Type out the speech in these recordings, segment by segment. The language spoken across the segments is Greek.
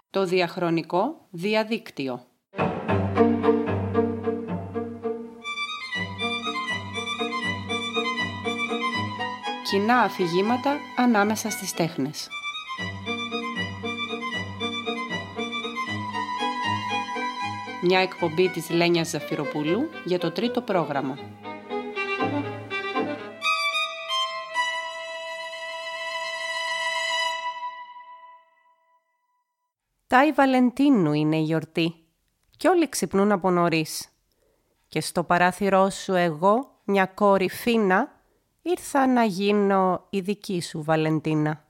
Το διαχρονικό διαδίκτυο. Κοινά αφηγήματα ανάμεσα στις τέχνες. Μια εκπομπή της Λένιας Ζαφυροπούλου για το τρίτο πρόγραμμα. Τάι Βαλεντίνου είναι η γιορτή κι όλοι ξυπνούν από νωρίς. Και στο παράθυρό σου εγώ, μια κόρη φίνα, ήρθα να γίνω η δική σου Βαλεντίνα.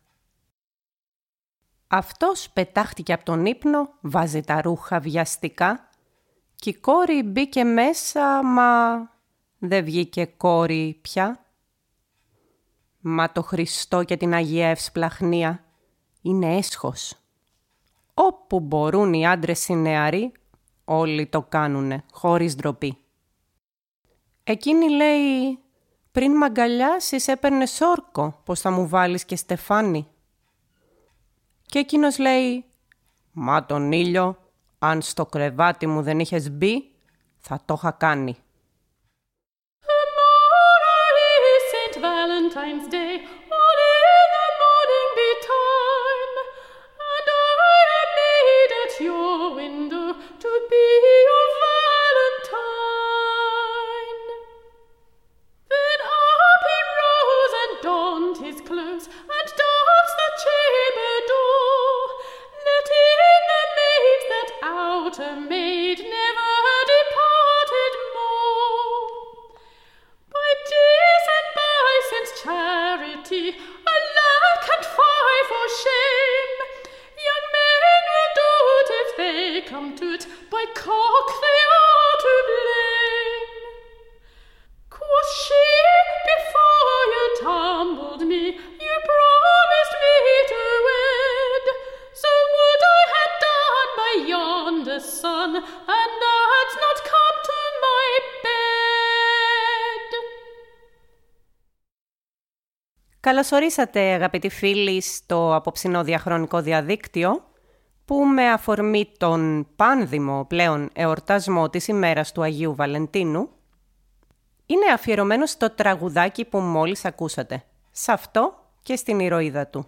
Αυτός πετάχτηκε από τον ύπνο, βάζει τα ρούχα βιαστικά κι η κόρη μπήκε μέσα, μα δεν βγήκε κόρη πια. Μα το Χριστό και την Αγία Ευσπλαχνία είναι έσχος. Όπου μπορούν οι άντρες οι νεαροί, όλοι το κάνουνε, χωρίς ντροπή. Εκείνη λέει, πριν μ' αγκαλιάσεις έπαιρνες όρκο, πως θα μου βάλεις και στεφάνι. Και εκείνος λέει, μα τον ήλιο, αν στο κρεβάτι μου δεν είχες μπει, θα το είχα κάνει. Καλώς ορίσατε αγαπητοί φίλοι στο απόψινό διαχρονικό διαδίκτυο που με αφορμή τον πάνδημο πλέον εορτασμό της ημέρας του Αγίου Βαλεντίνου είναι αφιερωμένο στο τραγουδάκι που μόλις ακούσατε, σε αυτό και στην ηρωίδα του.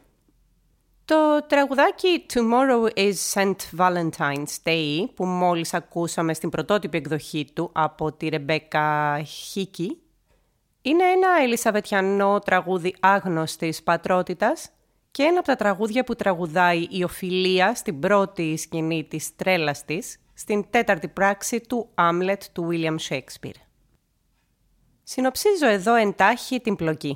Το τραγουδάκι «Tomorrow is St. Valentine's Day» που μόλις ακούσαμε στην πρωτότυπη εκδοχή του από τη Ρεμπέκα Χίκη είναι ένα ελισαβετιανό τραγούδι άγνωστης πατρότητας και ένα από τα τραγούδια που τραγουδάει η Οφιλία στην πρώτη σκηνή της τρέλας της, στην τέταρτη πράξη του Άμλετ του William Shakespeare. Συνοψίζω εδώ εντάχει την πλοκή.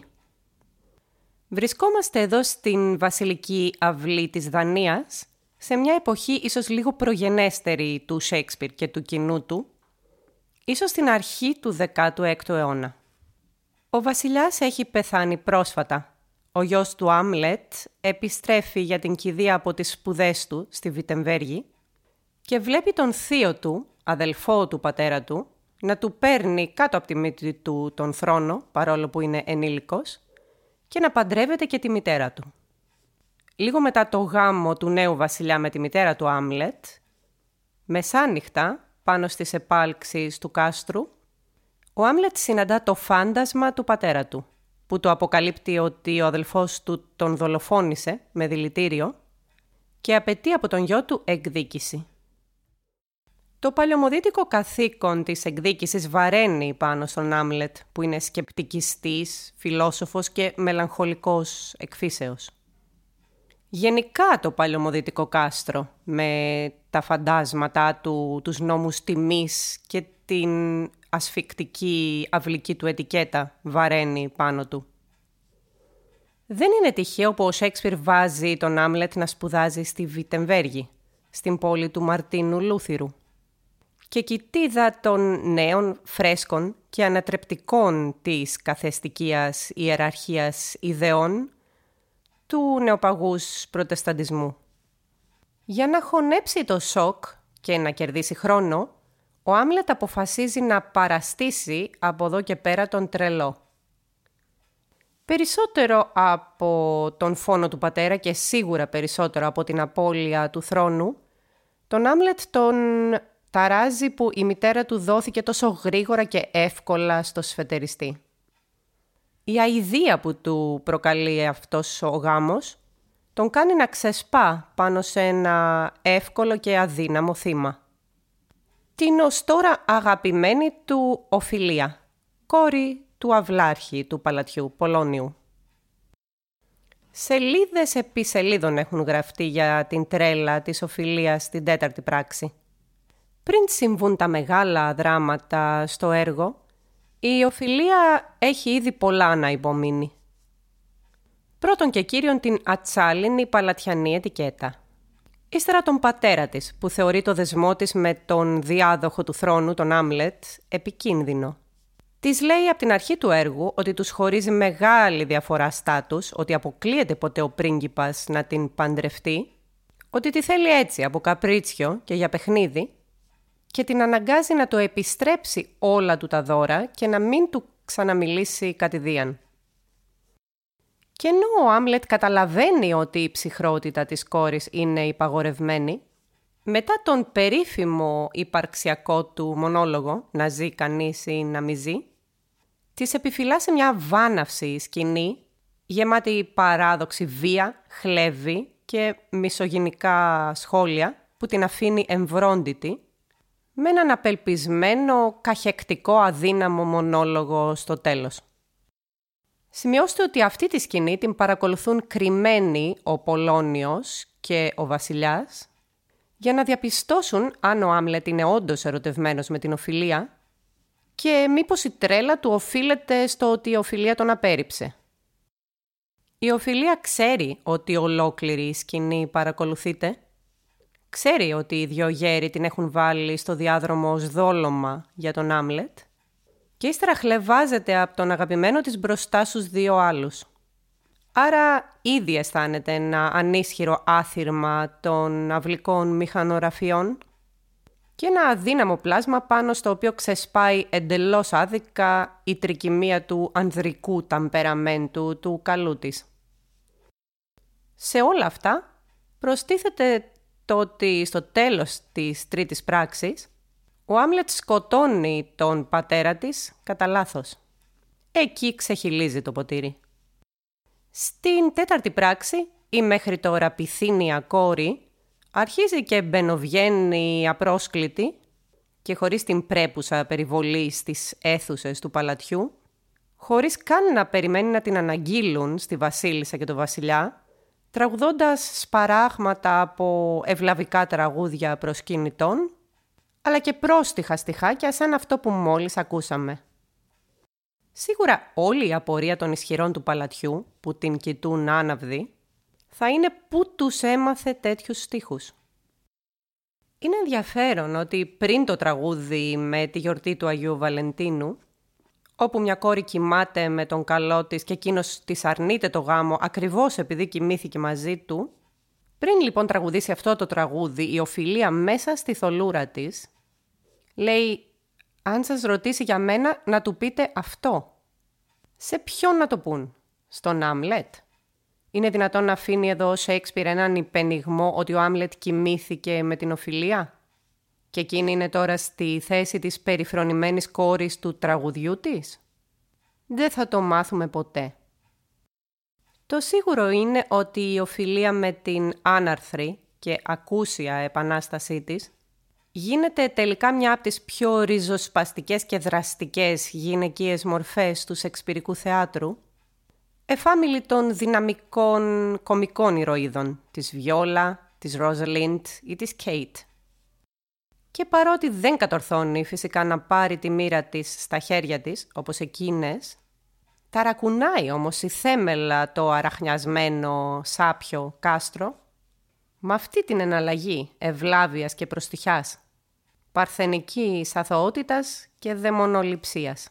Βρισκόμαστε εδώ στην βασιλική αυλή της Δανίας, σε μια εποχή ίσως λίγο προγενέστερη του Shakespeare και του κοινού του, ίσως στην αρχή του 16ου αιώνα. Ο βασιλιάς έχει πεθάνει πρόσφατα. Ο γιος του Άμλετ επιστρέφει για την κηδεία από τις σπουδές του στη Βιτεμβέργη και βλέπει τον θείο του, αδελφό του πατέρα του, να του παίρνει κάτω από τη μύτη του τον θρόνο, παρόλο που είναι ενήλικος, και να παντρεύεται και τη μητέρα του. Λίγο μετά το γάμο του νέου βασιλιά με τη μητέρα του Άμλετ, μεσάνυχτα, πάνω στις επάλξεις του κάστρου, ο Άμλετ συναντά το φάντασμα του πατέρα του, που του αποκαλύπτει ότι ο αδελφός του τον δολοφόνησε με δηλητήριο και απαιτεί από τον γιο του εκδίκηση. Το παλαιομοδίτικο καθήκον της εκδίκησης βαραίνει πάνω στον Άμλετ, που είναι σκεπτικιστής, φιλόσοφος και μελαγχολικός εκφύσεως. Γενικά το παλαιομοδίτικο κάστρο, με τα φαντάσματά του, τους νόμους τιμής και την ασφικτική αυλική του ετικέτα βαραίνει πάνω του. Δεν είναι τυχαίο που ο Σέξπιρ βάζει τον Άμλετ να σπουδάζει στη Βιτεμβέργη, στην πόλη του Μαρτίνου Λούθυρου. Και κοιτίδα των νέων, φρέσκων και ανατρεπτικών της καθεστικίας ιεραρχίας ιδεών του νεοπαγούς προτεσταντισμού. Για να χωνέψει το σοκ και να κερδίσει χρόνο, ο Άμλετ αποφασίζει να παραστήσει από εδώ και πέρα τον τρελό. Περισσότερο από τον φόνο του πατέρα και σίγουρα περισσότερο από την απώλεια του θρόνου, Τον Άμλετ τον ταράζει που η μητέρα του δόθηκε τόσο γρήγορα και εύκολα στο σφετεριστή. Η αηδία που του προκαλεί αυτός ο γάμος τον κάνει να ξεσπά πάνω σε ένα εύκολο και αδύναμο θύμα. Την ως τώρα αγαπημένη του Οφιλία, κόρη του αυλάρχη του παλατιού Πολώνιου. Σελίδες επί σελίδων έχουν γραφτεί για την τρέλα της Οφιλίας στην τέταρτη πράξη. Πριν συμβούν τα μεγάλα δράματα στο έργο, η Οφιλία έχει ήδη πολλά να υπομείνει. Πρώτον και κύριον την ατσάλινη παλατιανή ετικέτα. Ύστερα τον πατέρα της, που θεωρεί το δεσμό της με τον διάδοχο του θρόνου, τον Άμλετ, επικίνδυνο. Της λέει από την αρχή του έργου ότι τους χωρίζει μεγάλη διαφορά στάτους, ότι αποκλείεται ποτέ ο πρίγκιπας να την παντρευτεί, ότι τη θέλει έτσι από καπρίτσιο και για παιχνίδι και την αναγκάζει να το επιστρέψει όλα του τα δώρα και να μην του ξαναμιλήσει κατηδίαν. Και ενώ ο Άμλετ καταλαβαίνει ότι η ψυχρότητα της κόρης είναι υπαγορευμένη, μετά τον περίφημο υπαρξιακό του μονόλογο «Να ζει κανείς ή να μη ζει», της επιφυλάσσει μια βάναυση σκηνή, γεμάτη παράδοξη βία, χλεύη και μισογυνικά σχόλια που την αφήνει εμβρόντιτη, με έναν απελπισμένο, καχεκτικό, αδύναμο μονόλογο στο τέλος. Σημειώστε ότι αυτή τη σκηνή την παρακολουθούν κρυμμένοι ο Πολώνιος και ο βασιλιάς για να διαπιστώσουν αν ο Άμλετ είναι όντως ερωτευμένος με την Οφιλία και μήπως η τρέλα του οφείλεται στο ότι η Οφιλία τον απέρριψε. Η Οφιλία ξέρει ότι ολόκληρη η σκηνή παρακολουθείται. Ξέρει ότι οι δυο γέροι την έχουν βάλει στο διάδρομο ως δόλωμα για τον Άμλετ και ύστερα χλευάζεται από τον αγαπημένο της μπροστά στους δύο άλλους. Άρα ήδη αισθάνεται ένα ανίσχυρο άθυρμα των αυλικών μηχανογραφιών και ένα αδύναμο πλάσμα πάνω στο οποίο ξεσπάει εντελώς άδικα η τρικυμία του ανδρικού ταμπεραμέντου του καλού της. Σε όλα αυτά προστίθεται το ότι στο τέλος της τρίτης πράξης ο Άμλετ σκοτώνει τον πατέρα της κατά λάθος. Εκεί ξεχυλίζει το ποτήρι. Στην τέταρτη πράξη, η μέχρι τώρα πυθύνια κόρη αρχίζει και μπαινοβγαίνει απρόσκλητη και χωρίς την πρέπουσα περιβολή στις αίθουσες του παλατιού, χωρίς καν να περιμένει να την αναγγείλουν στη βασίλισσα και τον βασιλιά, τραγουδώντας σπαράγματα από ευλαβικά τραγούδια προσκυνητών, αλλά και πρόστιχα στιχάκια σαν αυτό που μόλις ακούσαμε. Σίγουρα όλη η απορία των ισχυρών του παλατιού, που την κοιτούν άναυδοι, θα είναι πού τους έμαθε τέτοιους στίχους. Είναι ενδιαφέρον ότι πριν το τραγούδι με τη γιορτή του Αγίου Βαλεντίνου, όπου μια κόρη κοιμάται με τον καλό της και εκείνος της αρνείται το γάμο ακριβώς επειδή κοιμήθηκε μαζί του, πριν λοιπόν τραγουδήσει αυτό το τραγούδι, η Οφιλία μέσα στη θολούρα της, λέει «Αν σας ρωτήσει για μένα, να του πείτε αυτό». Σε ποιον να το πούν? Στον Άμλετ? Είναι δυνατόν να αφήνει εδώ ο Σέιξπιρ έναν υπενιγμό ότι ο Άμλετ κοιμήθηκε με την Οφιλία και εκείνη είναι τώρα στη θέση της περιφρονημένης κόρης του τραγουδιού της? Δεν θα το μάθουμε ποτέ. Το σίγουρο είναι ότι η Οφιλία με την άναρθρη και ακούσια επανάστασή της γίνεται τελικά μια από τις πιο ριζοσπαστικές και δραστικές γυναικείες μορφές του σεξπιρικού θεάτρου, εφάμιλη των δυναμικών κομικών ηρωίδων, της Βιόλα, της Ρόζαλιντ ή της Κέιτ. Και παρότι δεν κατορθώνει φυσικά να πάρει τη μοίρα της στα χέρια της, όπως εκείνες, ταρακουνάει όμως η θέμελα το αραχνιασμένο σάπιο κάστρο, με αυτή την εναλλαγή ευλάβειας και προστιχιάς, παρθενικής αθωότητας και δαιμονοληψίας.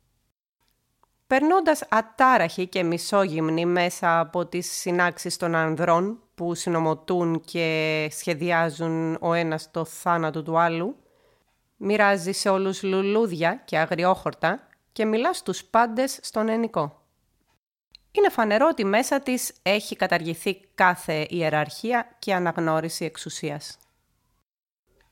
Περνώντας ατάραχη και μισόγυμνη μέσα από τις συνάξεις των ανδρών που συνομωτούν και σχεδιάζουν ο ένας το θάνατο του άλλου, μοιράζει σε όλους λουλούδια και αγριόχορτα και μιλά στους πάντες στον ενικό. Είναι φανερό ότι μέσα της έχει καταργηθεί κάθε ιεραρχία και αναγνώριση εξουσίας.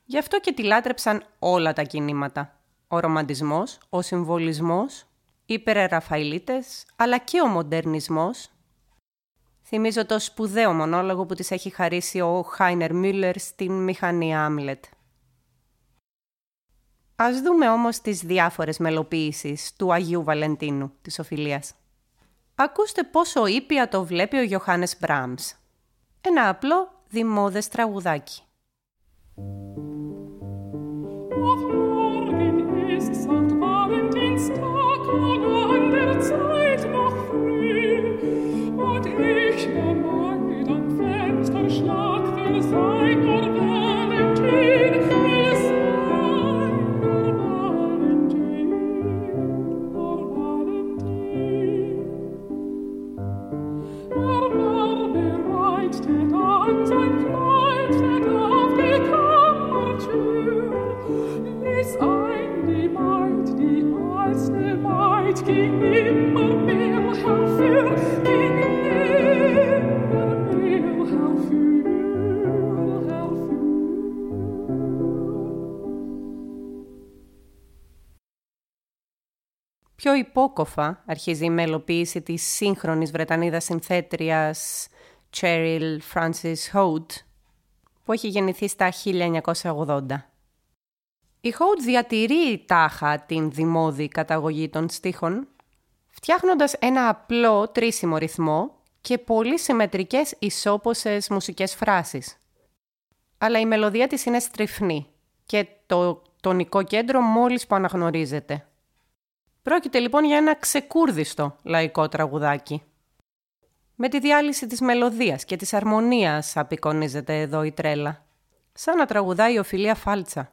Γι' αυτό και τη λάτρεψαν όλα τα κινήματα. Ο ρομαντισμός, ο συμβολισμός, οι υπερεραφαηλίτες, αλλά και ο μοντερνισμός. Θυμίζω το σπουδαίο μονόλογο που της έχει χαρίσει ο Χάινερ Μιούλερ στην μηχανή Άμλετ. Ας δούμε όμως τις διάφορες μελοποίησεις του Αγίου Βαλεντίνου της Οφιλίας. Ακούστε πόσο ήπια το βλέπει ο Γιωχάννες Μπράμς. Ένα απλό δημόδες τραγουδάκι. Πιο υπόκοφα αρχίζει η μελοποίηση της σύγχρονης Βρετανίδας συνθέτριας Cheryl Frances Holt, που έχει γεννηθεί στα 1980. Η Holt διατηρεί τάχα την δημόδη καταγωγή των στίχων, φτιάχνοντας ένα απλό τρίσιμο ρυθμό και πολύ συμμετρικές ισόποσες μουσικές φράσεις. Αλλά η μελωδία της είναι στριφνή και το τονικό κέντρο μόλις που αναγνωρίζεται. Πρόκειται λοιπόν για ένα ξεκούρδιστο λαϊκό τραγουδάκι. Με τη διάλυση της μελωδίας και της αρμονίας απεικονίζεται εδώ η τρέλα. Σαν να τραγουδάει η Οφιλία φάλτσα.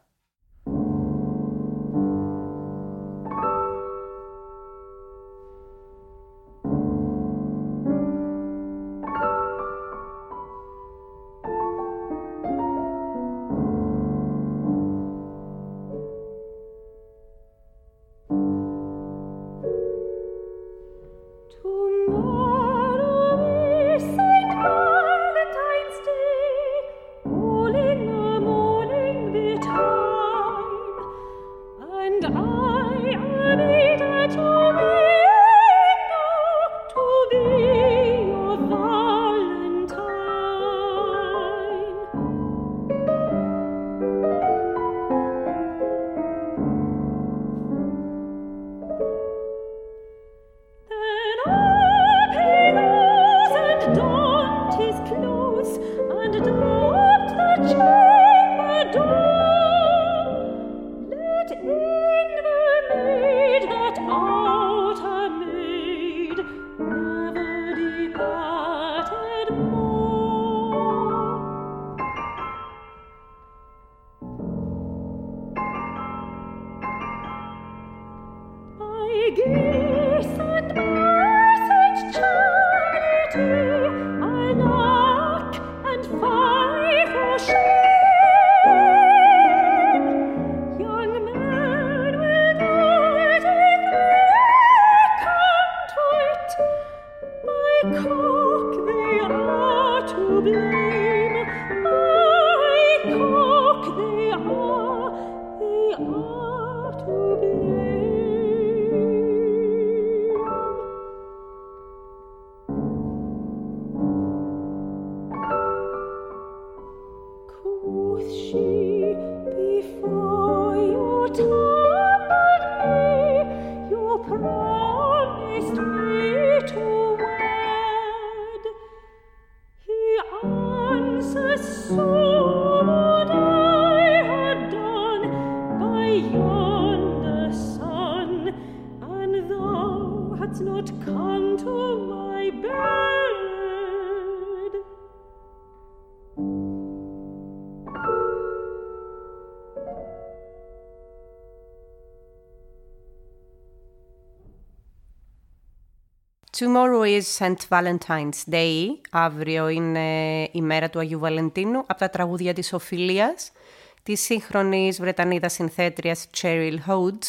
Tomorrow is St. Valentine's Day. Αύριο είναι η μέρα του Αγίου Βαλεντίνου, από τα τραγούδια της Οφιλίας, της σύγχρονης Βρετανίδας συνθέτριας Cheryl Holt,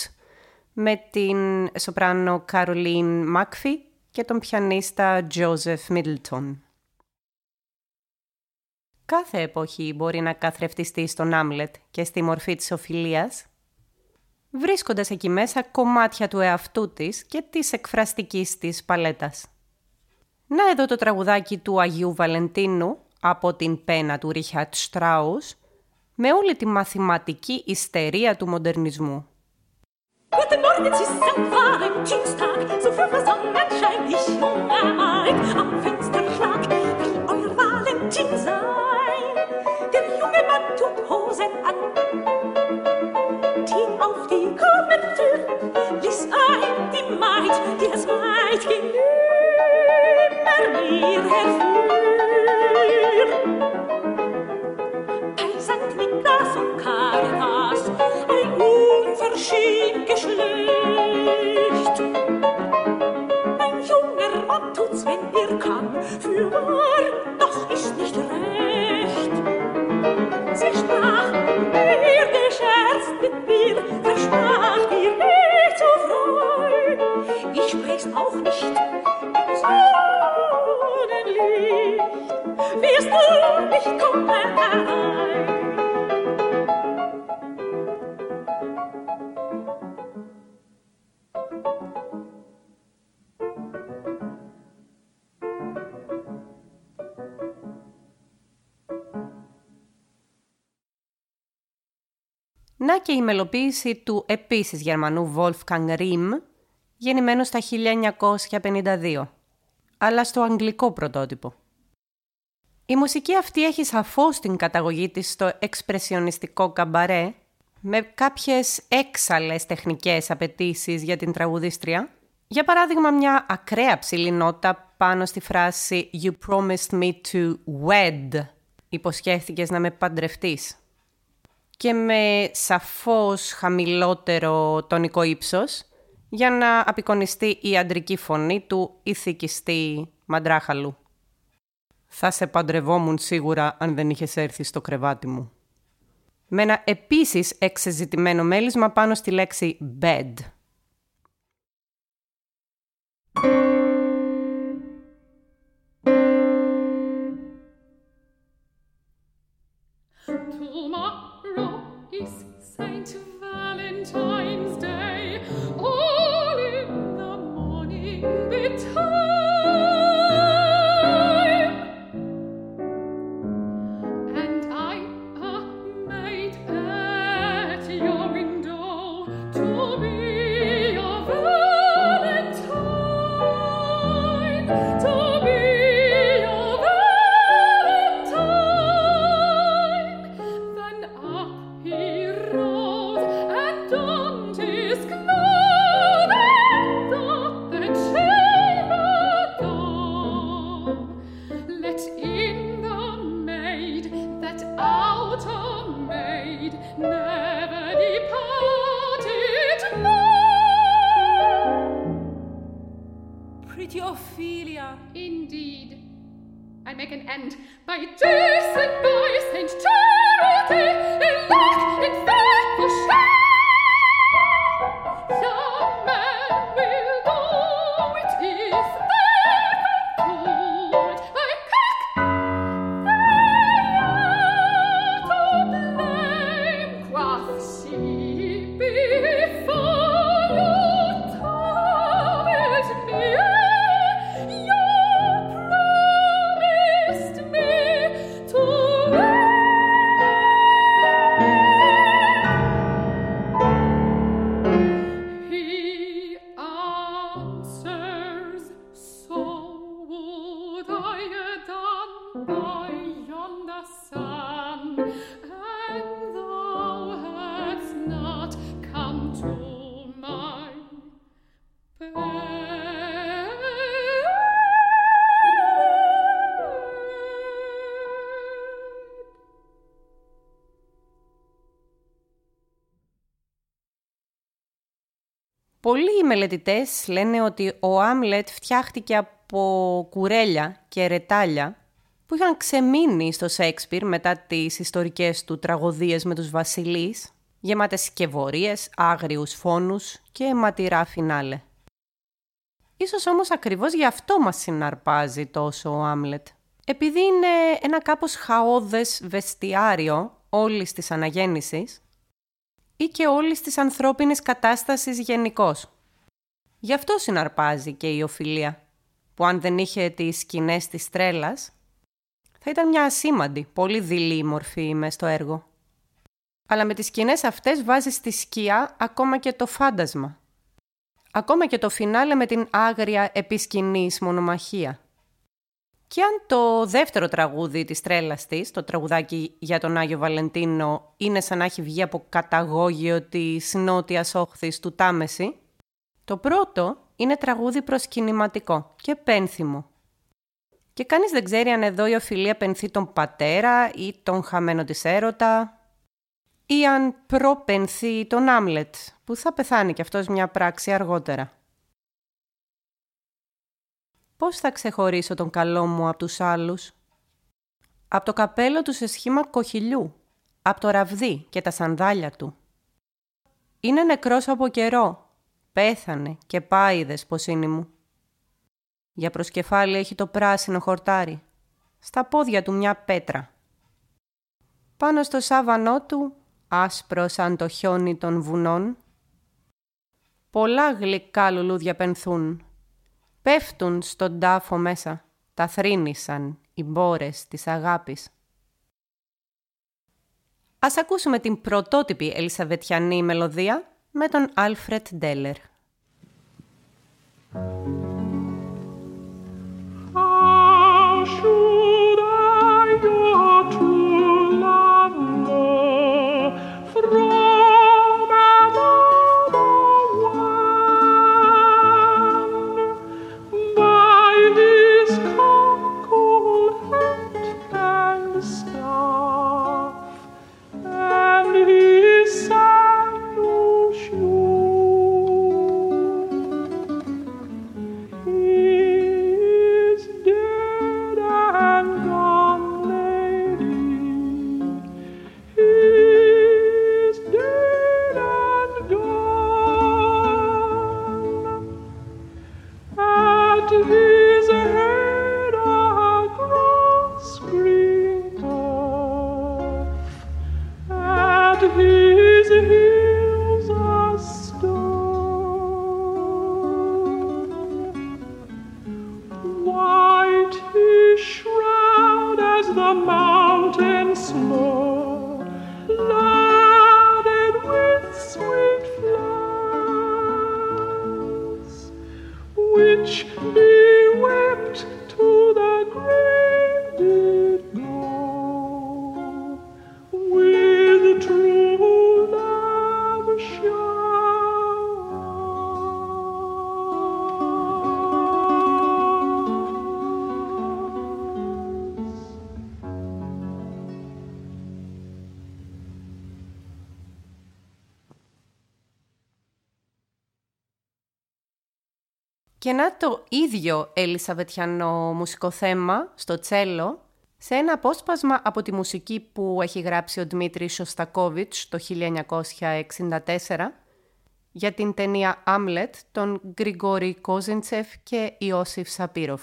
με την σοπράνο Caroline McPhee και τον πιανίστα Joseph Middleton. Κάθε εποχή μπορεί να καθρεφτιστεί στον Άμλετ και στη μορφή της οφειλίας, βρίσκοντας εκεί μέσα κομμάτια του εαυτού της και της εκφραστικής της παλέτας. Να εδώ το τραγουδάκι του Αγίου Βαλεντίνου από την πένα του Ρίχαρτ Στράους, με όλη τη μαθηματική ιστερία του μοντερνισμού. Guten Morgen, es ist ein Valentinstag, so früh vor Sonnenschein, ich junger Alk, am Fensterschlag will euer Valentin sein. Der junge Mann tut Hosen an, die auf die Kornentür ließ ein die Maid, die das Weidchen nimmer mehr herführt. Bei Sankt Niklas und Caritas ein unverschämt Geschlecht. Ein junger Mann tut's, wenn kann, für wahr, das ist nicht recht. Sie sprach mit mir, gescherzt mit mir, versprach dir nicht zu freu. Ich sprich's auch nicht im Sonnenlicht, wirst du nicht kommen herein. Να και η μελοποίηση του επίσης Γερμανού Wolfgang Rihm, γεννημένος στα 1952, αλλά στο αγγλικό πρωτότυπο. Η μουσική αυτή έχει σαφώς την καταγωγή της στο εξπρεσιονιστικό καμπαρέ, με κάποιες έξαλλες τεχνικές απαιτήσεις για την τραγουδίστρια. Για παράδειγμα, μια ακραία ψηλή νότα πάνω στη φράση «You promised me to wed», υποσχέθηκες να με παντρευτείς, και με σαφώς χαμηλότερο τονικό ύψος για να απεικονιστεί η αντρική φωνή του ηθικιστή Μαντράχαλου. «Θα σε παντρευόμουν σίγουρα αν δεν είχες έρθει στο κρεβάτι μου». Με ένα επίσης εξεζητημένο μέλισμα πάνω στη λέξη bed. Saint Valentine's Day, all in the morning betime, and I made at your window to be your Valentine, to be your Valentine. Then up he rose and donned his cloth and thought the chamber door. Let in the maid, that outer maid never departed more. Pretty Ophelia. Indeed, I make an end by Jason, by Saint Charity, in luck, in faith, for shame. Young men will go, it is their conclude. I pick they are to blame, quoth she, before you told me, you promised me to He answers, so would I have done by yonder sun, and thou hadst not come to my bed. Πολλοί μελετητές λένε ότι ο Άμλετ φτιάχτηκε από κουρέλια και ρετάλια που είχαν ξεμείνει στο Σέξπιρ μετά τις ιστορικές του τραγωδίες με τους βασιλείς, γεμάτες σκευωρίες, άγριους φόνους και αιματηρά φινάλε. Ίσως όμως ακριβώς γι' αυτό μας συναρπάζει τόσο ο Άμλετ. Επειδή είναι ένα κάπως χαόδες βεστιάριο όλης της αναγέννησης ή και όλης της ανθρώπινης κατάστασης γενικώς. Γι' αυτό συναρπάζει και η Οφιλία, που αν δεν είχε τις σκηνές της τρέλας, θα ήταν μια ασήμαντη, πολύ δειλή μορφή μες στο έργο. Αλλά με τις σκηνές αυτές βάζει στη σκιά ακόμα και το φάντασμα. Ακόμα και το φινάλε με την άγρια επισκηνής μονομαχία. Και αν το δεύτερο τραγούδι της τρέλας της, το τραγουδάκι για τον Άγιο Βαλεντίνο, είναι σαν να έχει βγει από καταγόγιο της νότιας όχθης του Τάμεση, το πρώτο είναι τραγούδι προσκυνηματικό και πένθυμο. Και κανείς δεν ξέρει αν εδώ η Οφιλία πενθεί τον πατέρα ή τον χαμένο της έρωτα, ή αν προπενθεί τον Άμλετ, που θα πεθάνει κι αυτός μια πράξη αργότερα. Πώς θα ξεχωρίσω τον καλό μου από τους άλλους? Από το καπέλο του σε σχήμα κοχυλιού, από το ραβδί και τα σανδάλια του. Είναι νεκρός από καιρό, πέθανε και πάηδες πως είναι μου. Για προσκεφάλι έχει το πράσινο χορτάρι, στα πόδια του μια πέτρα. Πάνω στο σάβανό του, άσπρο σαν το χιόνι των βουνών, πολλά γλυκά λουλούδια πενθούν. Πέφτουν στον τάφο μέσα, τα θρήνησαν οι μπόρες της αγάπης. Ας ακούσουμε την πρωτότυπη ελισαβετιανή μελωδία με τον Άλφρετ Ντέλερ. Και να το ίδιο ελισαβετιανό μουσικό θέμα στο τσέλο, σε ένα απόσπασμα από τη μουσική που έχει γράψει ο Δημήτρης Σωστακόβιτς το 1964 για την ταινία «Άμλετ» των Γκριγόρι Κόζιντσεφ και Ιώσιφ Σαπίροφ.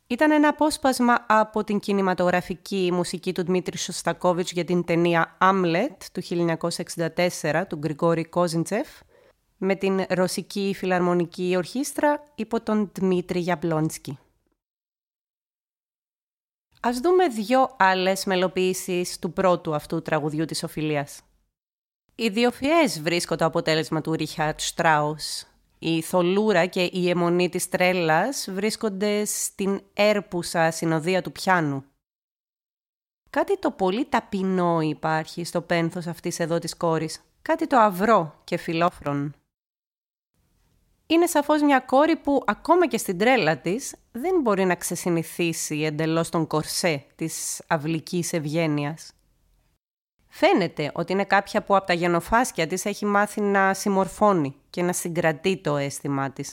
Ήταν ένα απόσπασμα από την κινηματογραφική μουσική του Δημήτρη Σωστακόβιτς για την ταινία «Άμλετ» του 1964 του Γκριγόρη Κόζιντσεφ με την Ρωσική Φιλαρμονική Ορχήστρα υπό τον Δημήτρη Γιαμπλόνσκι. Ας δούμε 2 άλλες μελοποιήσεις του πρώτου αυτού τραγουδιού της Οφιλίας. Ιδιοφυές βρίσκω το αποτέλεσμα του Ρίχαρτ Στράους. Η θολούρα και η αιμονή της τρέλας βρίσκονται στην έρπουσα συνοδεία του πιάνου. Κάτι το πολύ ταπεινό υπάρχει στο πένθος αυτής εδώ της κόρης, κάτι το αυρό και φιλόφρον. Είναι σαφώς μια κόρη που ακόμα και στην τρέλα της δεν μπορεί να ξεσυνηθίσει εντελώς τον κορσέ της αυλικής ευγένειας. Φαίνεται ότι είναι κάποια που από τα γενοφάσκια της έχει μάθει να συμμορφώνει και να συγκρατεί το αίσθημά της.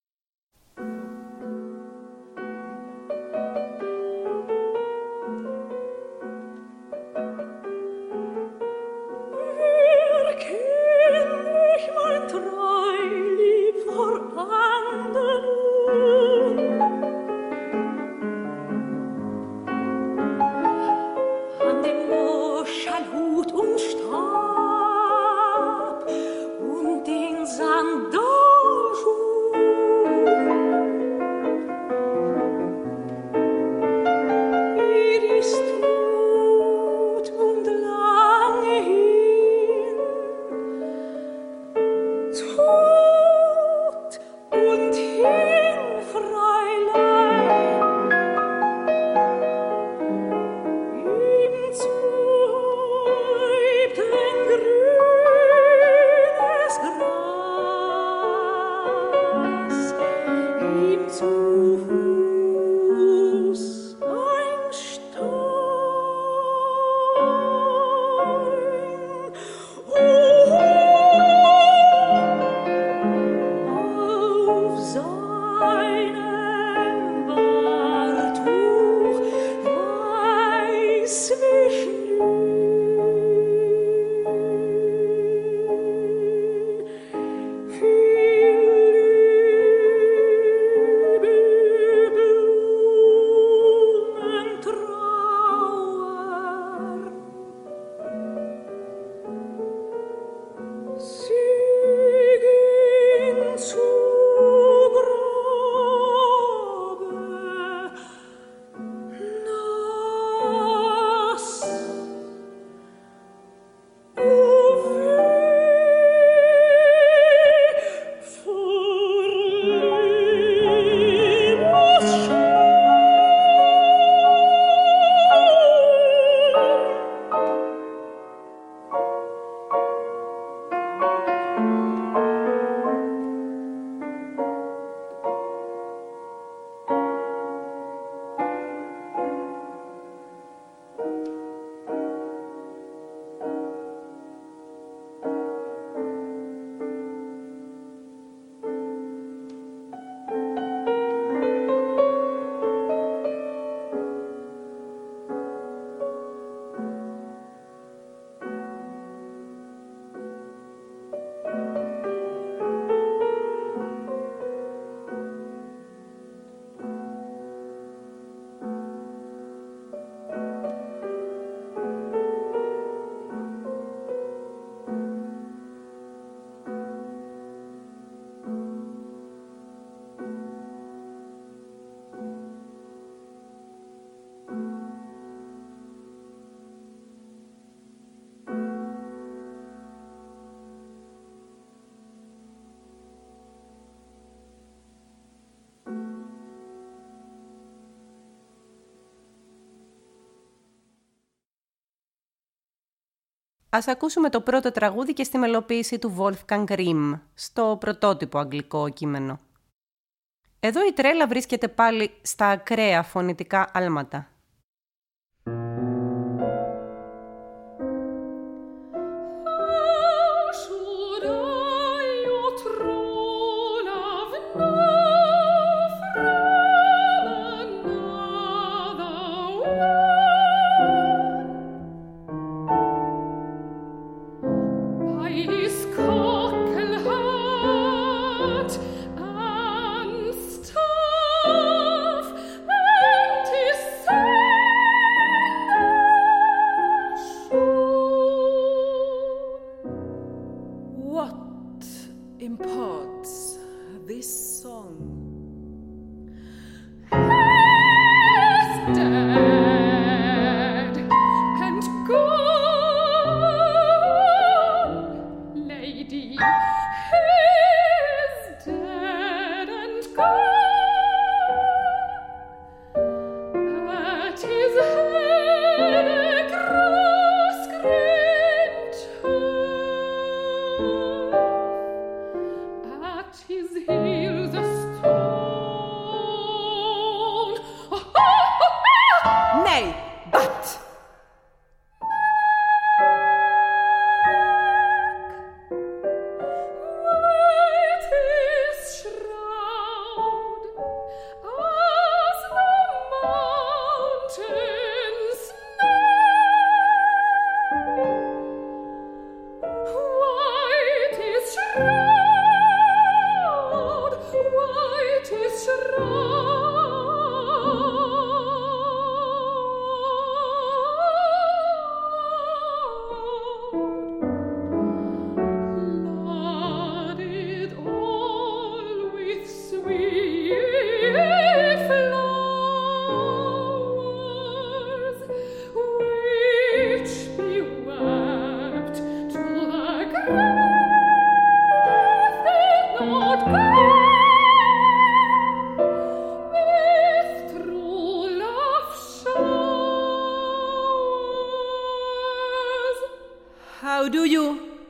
Ας ακούσουμε το πρώτο τραγούδι και στη μελοποίηση του Wolfgang Rimm, στο πρωτότυπο αγγλικό κείμενο. Εδώ η τρέλα βρίσκεται πάλι στα ακραία φωνητικά άλματα. Oh imports this song? Is dead and gone, lady, is dead and gone. At his head a grass-green turf, at his heels a stone. Nay, but White his shroud as the mountain snow. White his shroud, white his Loaded all with sweet flowers, which be wept till the grave did not go, with true love showers. how do you?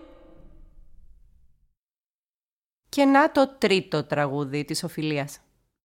Και να το τρίτο τραγούδι της οφειλίας.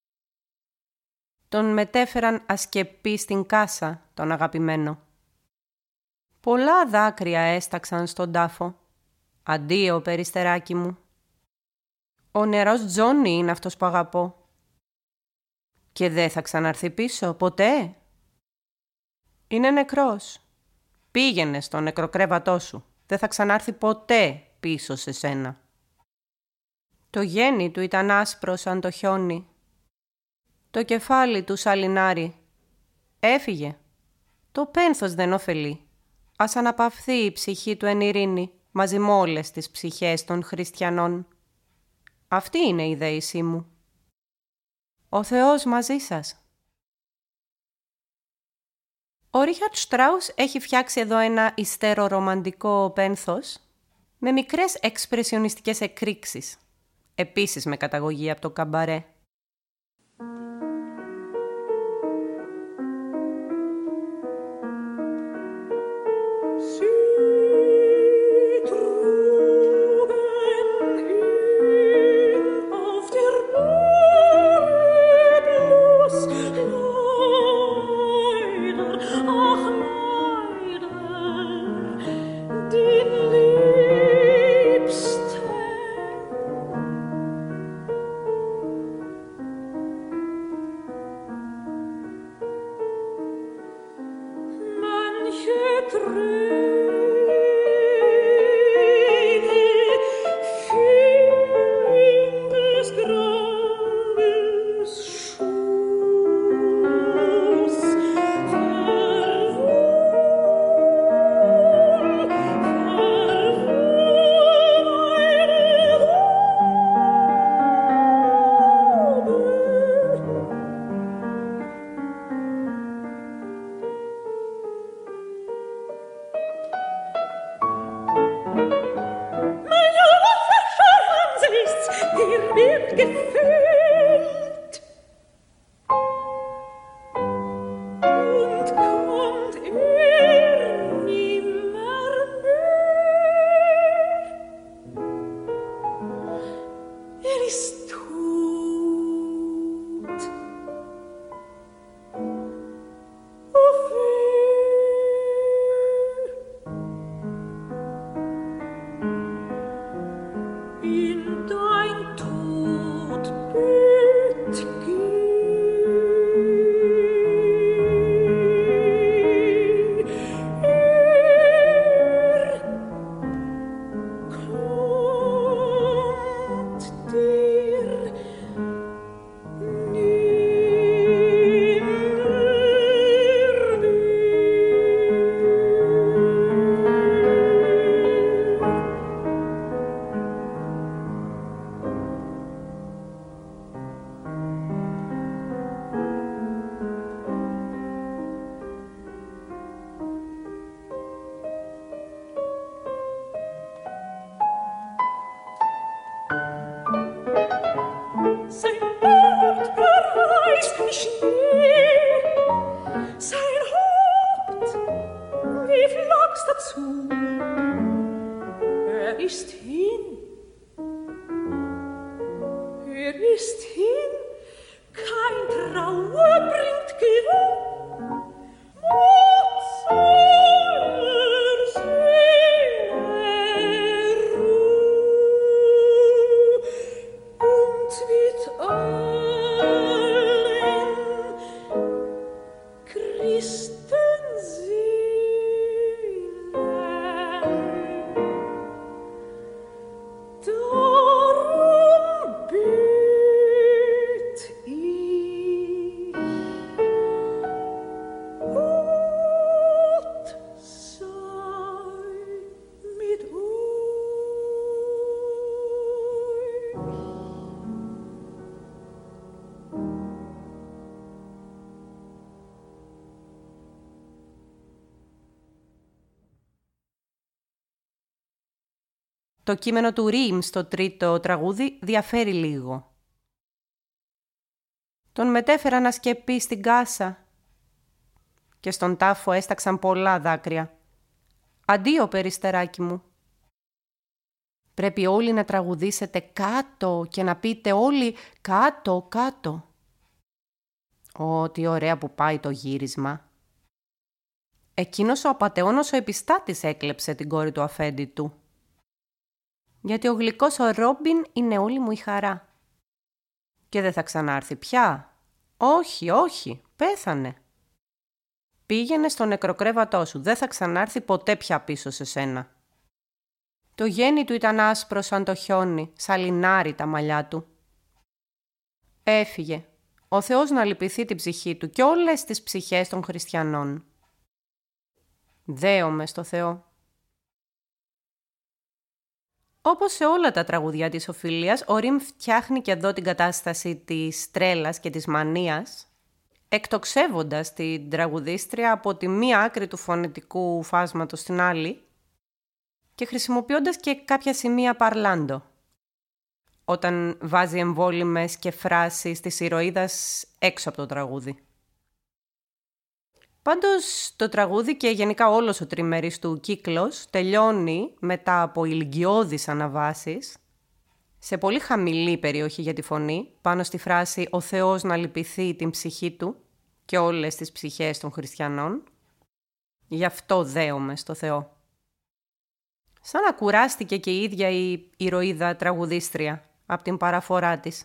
Τον μετέφεραν ασκεπή στην κάσα, τον αγαπημένο. Πολλά δάκρυα έσταξαν στον τάφο. Αντίο, περιστεράκι μου. Ο νερός Τζόνι είναι αυτός που αγαπώ. Και δεν θα ξαναρθεί πίσω, ποτέ. Είναι νεκρός. Πήγαινε στο νεκροκρέβατό σου. Δεν θα ξανάρθει ποτέ πίσω σε σένα. Το γένι του ήταν άσπρο σαν το χιόνι. Το κεφάλι του σαλινάρι. Έφυγε. Το πένθος δεν ωφελεί. Ας αναπαυθεί η ψυχή του εν ειρήνη, μαζί με όλες τις ψυχές των χριστιανών. Αυτή είναι η δέησή μου. Ο Θεός μαζί σας. Ο Ρίχαρτ Στράους έχει φτιάξει εδώ ένα ιστερορομαντικό πένθος με μικρές εξπρεσιονιστικές εκρήξεις, επίσης με καταγωγή από το καμπαρέ. ich nie. Sein Haupt, wie flachs dazu, ist hin. Ist hin, kein Trauer bringt Gewinn. Mut soll Seele ruh und mit allen Christenseelen. Darum bet ich, Gott sei mit euch. Το κείμενο του Ριμ στο τρίτο τραγούδι διαφέρει λίγο. Τον μετέφεραν να σκεπεί στην κάσα και στον τάφο έσταξαν πολλά δάκρυα. Αντίο, περιστεράκι μου. Πρέπει όλοι να τραγουδήσετε κάτω και να πείτε όλοι κάτω, κάτω. Ω, τι ωραία που πάει το γύρισμα. Εκείνος ο απατεώνος ο επιστάτης έκλεψε την κόρη του αφέντη του. Γιατί ο γλυκός ο Ρόμπιν είναι όλη μου η χαρά. Και δεν θα ξανάρθει πια. Όχι, όχι, πέθανε. Πήγαινε στο νεκροκρέβατό σου, δεν θα ξανάρθει ποτέ πια πίσω σε σένα. Το γένι του ήταν άσπρο σαν το χιόνι, σαν λινάρι τα μαλλιά του. Έφυγε. Ο Θεός να λυπηθεί την ψυχή του και όλες τις ψυχές των χριστιανών. Δέομαι στο Θεό. Όπως σε όλα τα τραγουδιά της Οφιλίας, ο Ριμ φτιάχνει και εδώ την κατάσταση της τρέλας και της μανίας, εκτοξεύοντας την τραγουδίστρια από τη μία άκρη του φωνητικού φάσματος στην άλλη και χρησιμοποιώντας και κάποια σημεία παρλάντο, όταν βάζει εμβόλυμες και φράσεις της ηρωίδας έξω από το τραγούδι. Πάντως το τραγούδι και γενικά όλος ο τριμερής του κύκλος τελειώνει μετά από ηλικιώδεις αναβάσεις σε πολύ χαμηλή περιοχή για τη φωνή, πάνω στη φράση «Ο Θεός να λυπηθεί την ψυχή του» και όλες τις ψυχές των χριστιανών. Γι' αυτό δέομαι στο Θεό. Σαν να κουράστηκε και η ίδια η ηρωίδα τραγουδίστρια από την παραφορά της.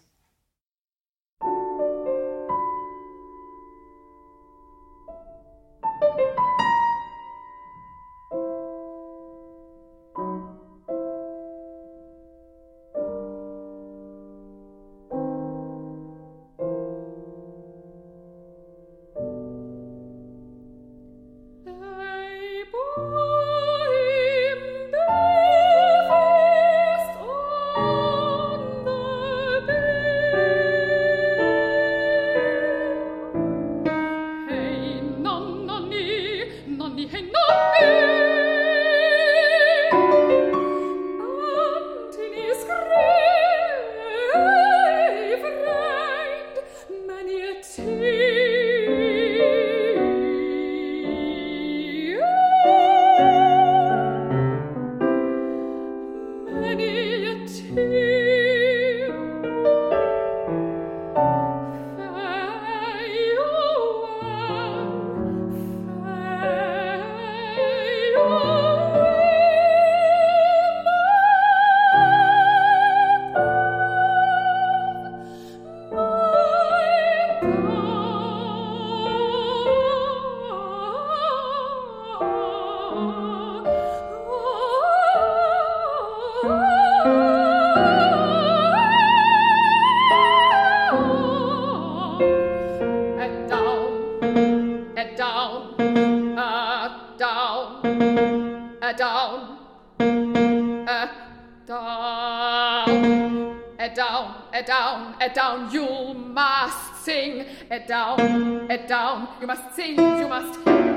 Down, you must sing. Down, you must sing. You must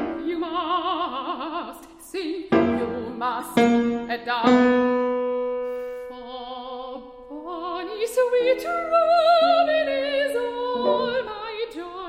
sing. You must down. For bonny sweet Robin is all my joy.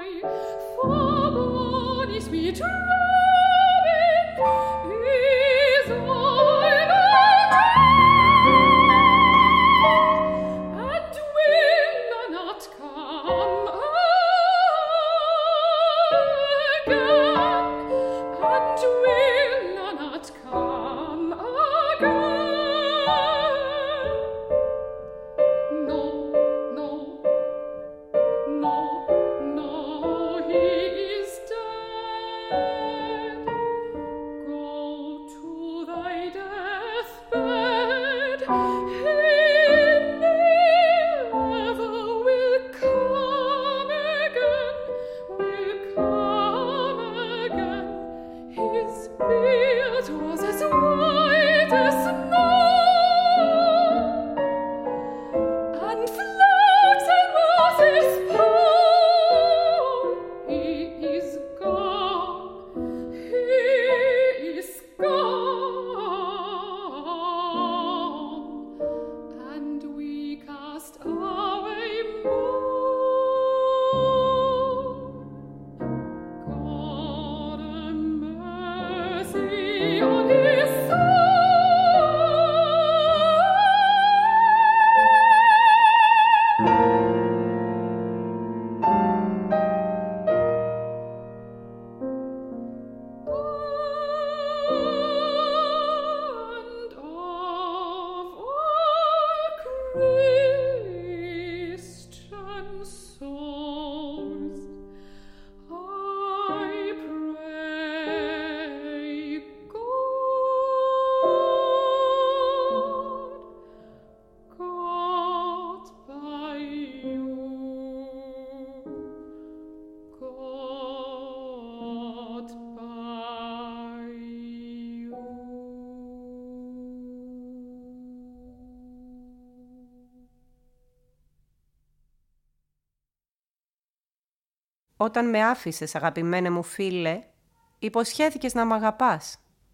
Όταν με άφησες, αγαπημένε μου φίλε, υποσχέθηκες να μ' αγαπάς.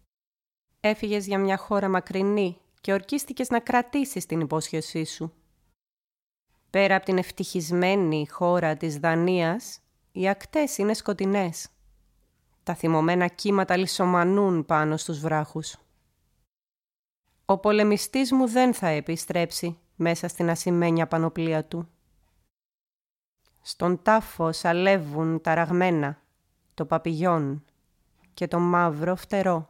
Έφυγες για μια χώρα μακρινή και ορκίστηκες να κρατήσεις την υπόσχεσή σου. Πέρα από την ευτυχισμένη χώρα της Δανίας, οι ακτές είναι σκοτεινές. Τα θυμωμένα κύματα λησομανούν πάνω στους βράχους. Ο πολεμιστής μου δεν θα επιστρέψει μέσα στην ασημένια πανοπλία του. Στον τάφο σαλεύουν ταραγμένα το παπηγιόν και το μαύρο φτερό.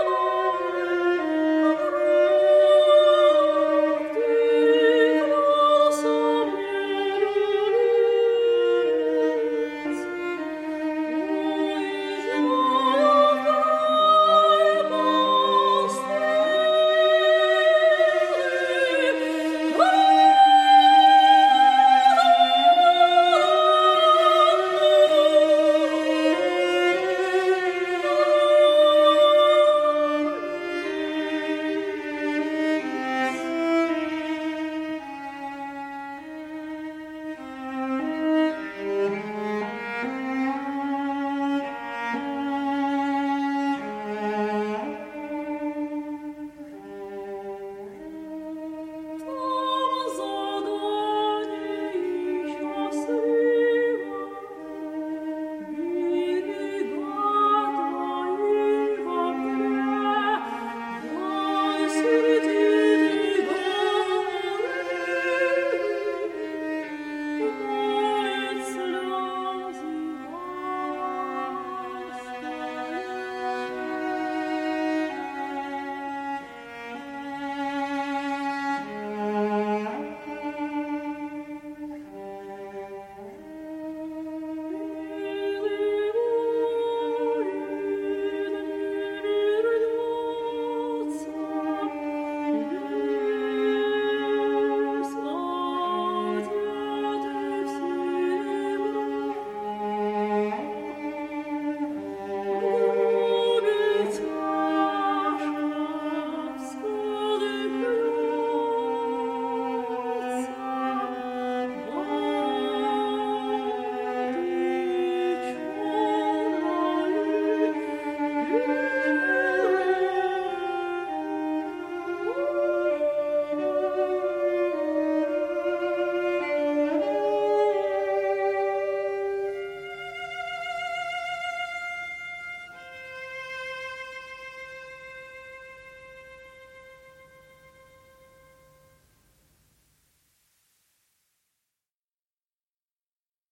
Rosa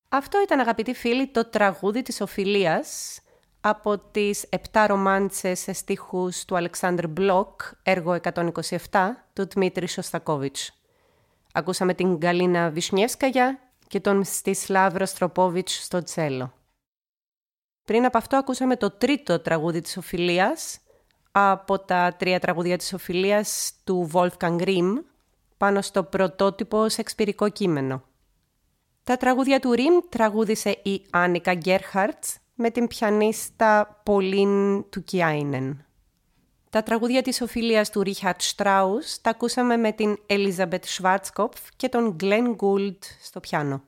Αυτό ήταν, αγαπητοί φίλοι, το τραγούδι της Οφιλίας από τις 7 ρομάντσες σε στίχους του Αλεξάνδρ Μπλοκ, έργο 127, του Δημήτρη Σωστακόβιτς. Ακούσαμε την Γκαλίνα Βισνιεύσκαγια και τον Μστισλάβ Ρωστροπόβιτς στο τσέλο. Πριν από αυτό ακούσαμε το τρίτο τραγούδι της Οφιλίας από τα 3 τραγούδια της Οφιλίας του Wolfgang Grimm πάνω στο πρωτότυπο σεξπυρικό κείμενο. Τα τραγούδια του Ριμ τραγούδισε η Άνικα Γκέρχαρτς με την πιανίστα Πολίν Τουκιάινεν. Τα τραγούδια της Οφιλίας του Ρίχαρτ Στράους τα ακούσαμε με την Ελίζαμπετ Σβάρτσκοπφ και τον Γκλεν Γκούλτ στο πιάνο.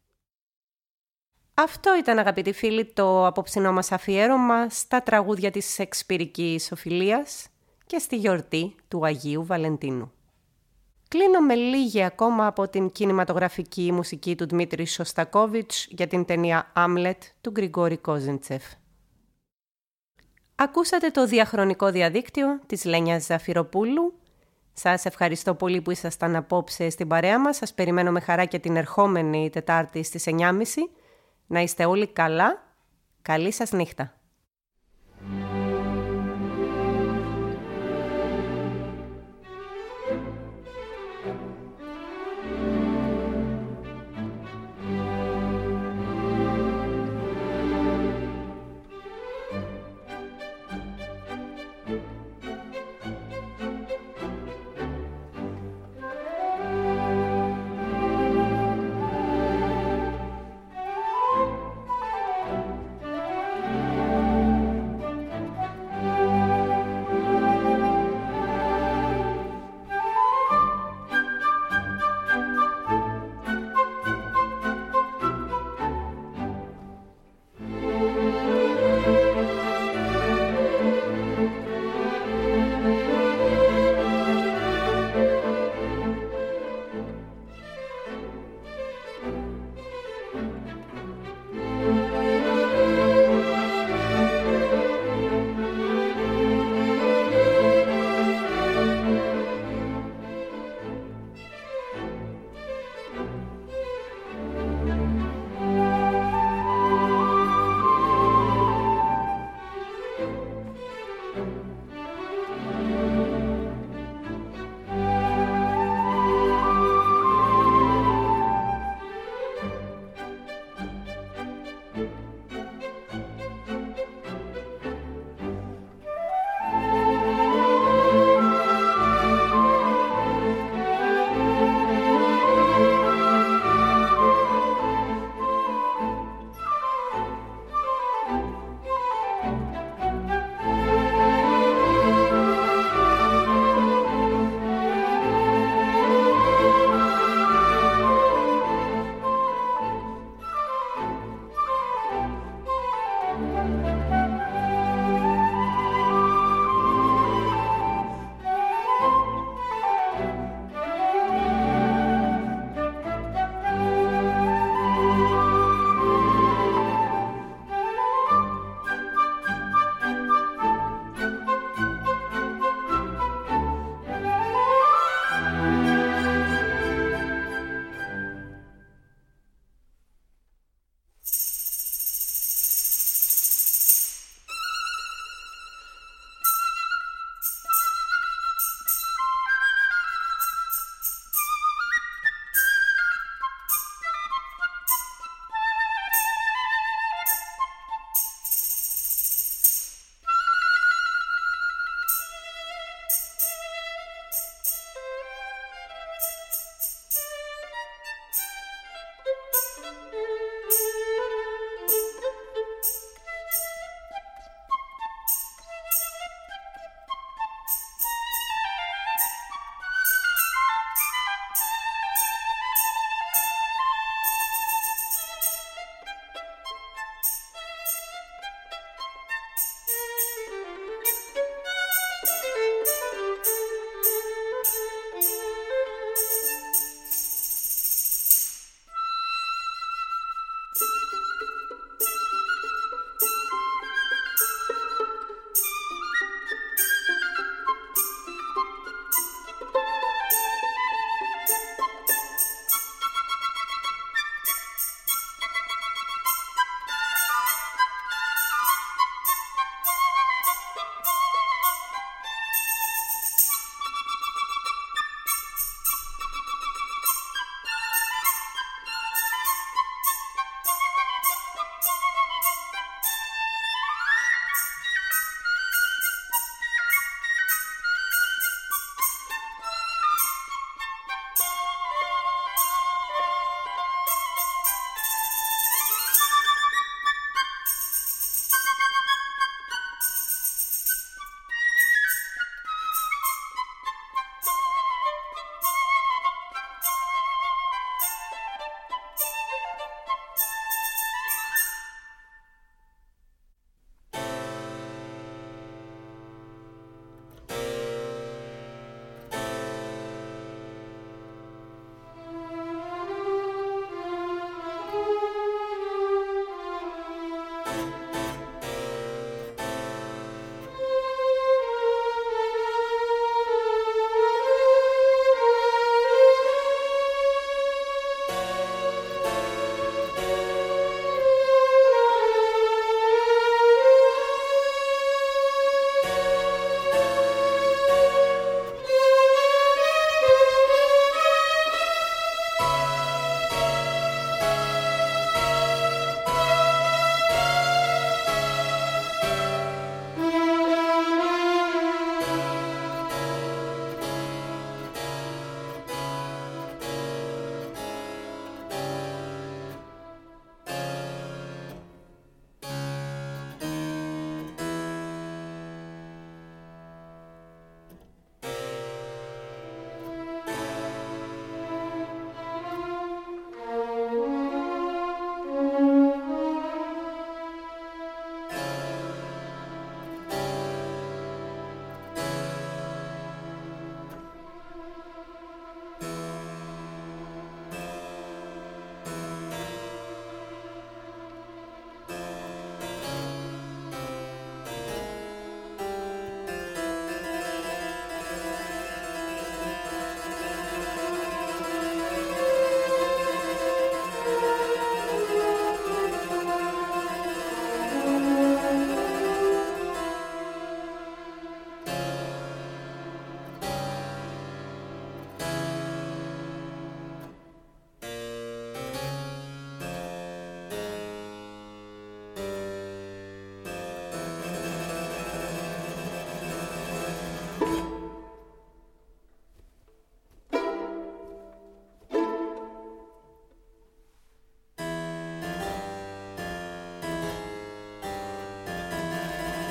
Αυτό ήταν, αγαπητοί φίλοι, το απόψινό μας αφιέρωμα στα τραγούδια της σεξπυρικής Οφιλίας και στη γιορτή του Αγίου Βαλεντίνου. Κλείνω με λίγη ακόμα από την κινηματογραφική μουσική του Δημήτρη Σωστακόβιτς για την ταινία «Άμλετ» του Γκριγόρη Κόζεντσεφ. Ακούσατε το διαχρονικό διαδίκτυο της Λένιας Ζαφυροπούλου. Σας ευχαριστώ πολύ που ήσασταν απόψε στην παρέα μας. Σας περιμένω με χαρά και την ερχόμενη Τετάρτη στις 9.30. Να είστε όλοι καλά. Καλή σας νύχτα.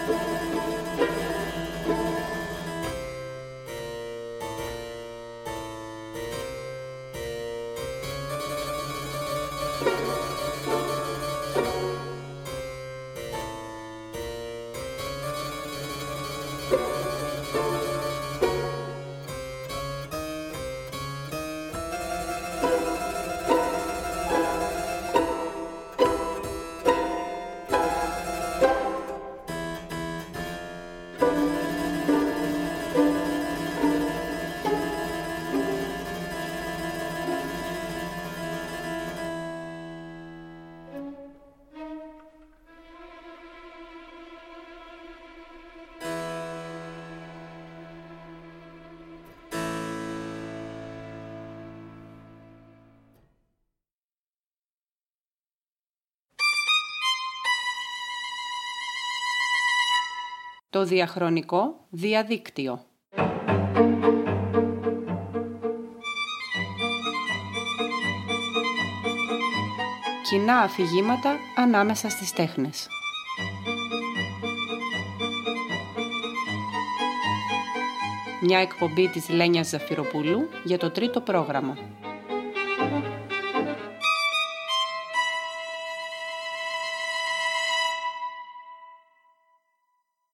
Το διαχρονικό διαδίκτυο. Κοινά αφηγήματα ανάμεσα στις τέχνες. Μια εκπομπή της Λένιας Ζαφυροπούλου για το τρίτο πρόγραμμα.